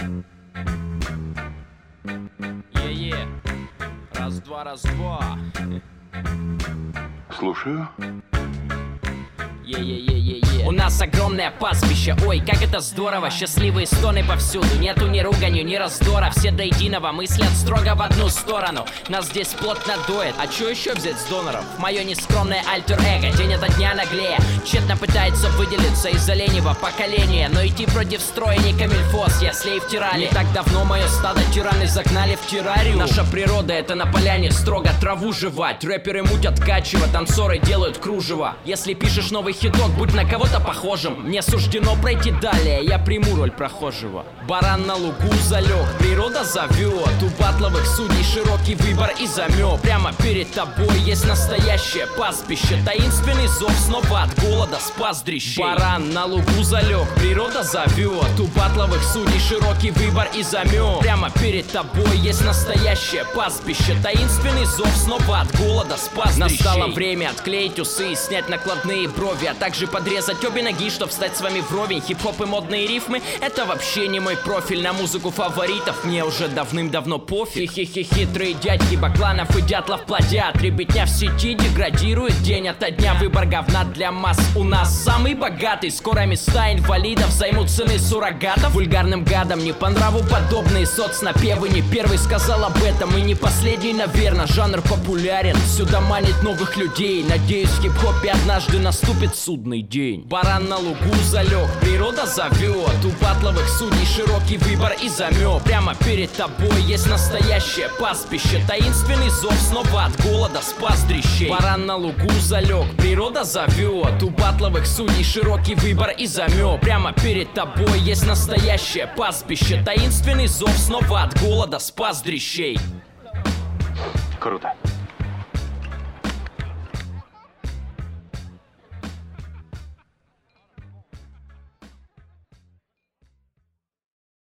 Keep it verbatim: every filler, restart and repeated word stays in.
Е-е. Раз-два, раз-два. Слушаю. Е-е-е-е-е. У нас огромное пастбище, ой, как это здорово. Счастливые стоны повсюду, нету ни руганью, ни раздора. Все до единого мыслят строго в одну сторону. Нас здесь плотно доет, а чё еще взять с доноров? Мое нескромное альтер-эго день ото дня наглее. Тщетно пытается выделиться из-за ленивого поколения. Но идти против строя не камильфос, если и втирали. Не так давно мое стадо тираны загнали в террарию. Наша природа это на поляне строго траву жевать. Рэперы мутят качево, танцоры делают кружево. Если пишешь новый хиток, будь на кого-то похожим. Мне суждено пройти далее, я приму роль прохожего. Баран на лугу залег, природа зовет. У батловых судей широкий выбор и замет. Прямо перед тобой есть настоящее пастбище. Таинственный зов снова от голода спас дрищей. Баран на лугу залег, природа зовет. У батловых судей широкий выбор и замет. Прямо перед тобой есть настоящее пастбище. Таинственный зов снова от голода спас дрищей. Настало время отклеить усы и снять накладные брови, а также подрезать обе ноги, чтоб встать с вами вровень. Хип-хоп и модные рифмы — это вообще не мой профиль. На музыку фаворитов мне уже давным-давно пофиг. Хи-хи-хи, хитрые дядьки Бакланов и Дятлов плодят. Ребятня в сети деградирует день ото дня. Выбор говна для масс у нас самый богатый. Скоро места инвалидов займут сыны суррогатов. Вульгарным гадам не по нраву подобные соцнапевы. Не первый сказал об этом и не последний, наверное. Жанр популярен, сюда манит новых людей. Надеюсь, в хип-хопе однажды наступит судный день. Баран на лугу залег, природа зовет. У батловых судей широкий выбор и замет. Прямо перед тобой есть настоящее пастбище. Таинственный зов снова от голода спас дрищей. Баран на лугу залег, природа зовет. У батловых судей широкий выбор и замет. Прямо перед тобой есть настоящее пастбище. Таинственный зов снова от голода спас дрищей. Круто.